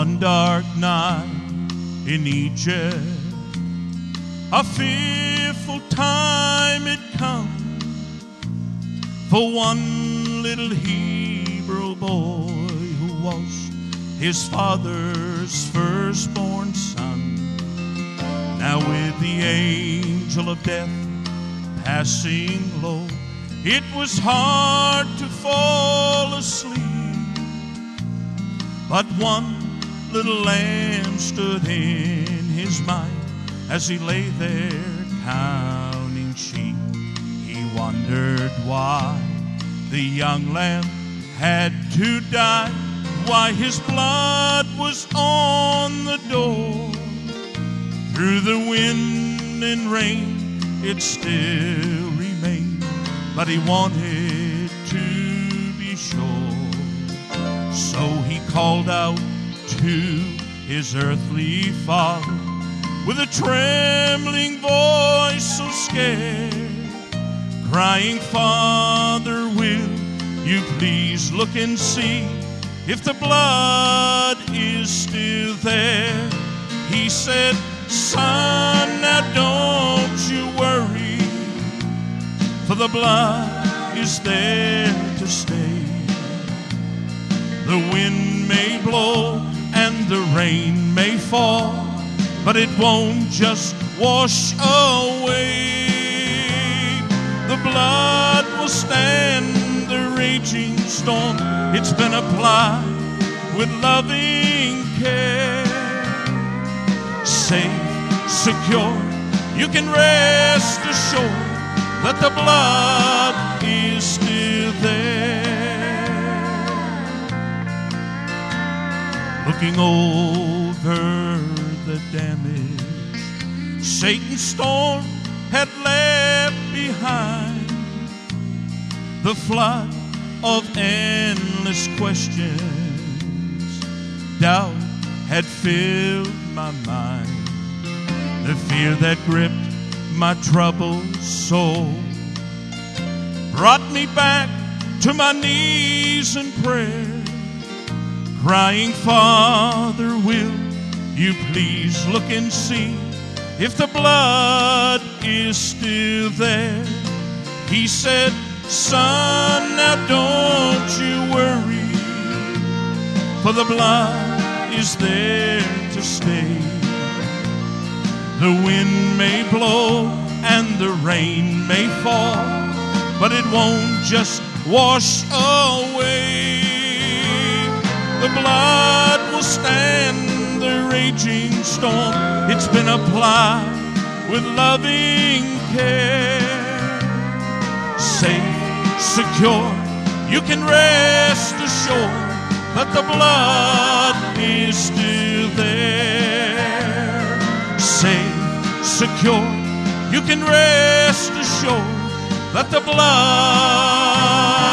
One dark night in Egypt, a fearful time had come for one little Hebrew boy who was his father's firstborn son. Now with the angel of death passing low, it was hard to fall asleep. But one little lamb stood in his mind as he lay there counting sheep. He wondered why the young lamb had to die, why his blood was on the door. Through the wind and rain it still remained, but he wanted to be sure. So he called out to his earthly father with a trembling voice so scared, crying, "Father, will you please look and see if the blood is still there?" He said, "Son, now don't you worry, for the blood is there to stay. The wind may blow and the rain may fall, but it won't just wash away. The blood will stand the raging storm. It's been applied with loving care. Safe, secure, you can rest assured that the blood is still there." Looking over the damage Satan's storm had left behind, the flood of endless questions, doubt had filled my mind. The fear that gripped my troubled soul brought me back to my knees in prayer, crying, "Father, will you please look and see if the blood is still there?" He said, "Son, now don't you worry, for the blood is there to stay. The wind may blow and the rain may fall, but it won't just wash away. The blood will stand the raging storm. It's been applied with loving care. Safe, secure, you can rest assured that the blood is still there. Safe, secure, you can rest assured that the blood